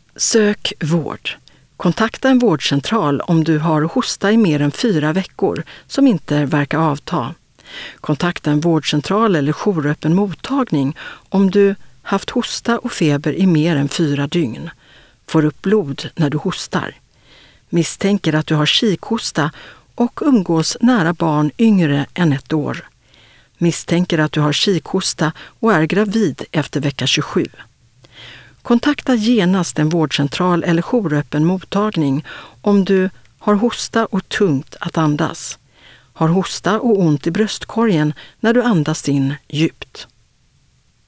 Sök vård. Kontakta en vårdcentral om du har hosta i mer än 4 veckor som inte verkar avta. Kontakta en vårdcentral eller jouröppen mottagning om du haft hosta och feber i mer än 4 dygn. Får upp blod när du hostar. Misstänker att du har kikhosta och umgås nära barn yngre än 1 år. Misstänker att du har kikhosta och är gravid efter vecka 27. Kontakta genast en vårdcentral eller jouröppen mottagning om du har hosta och tungt att andas. Har hosta och ont i bröstkorgen när du andas in djupt.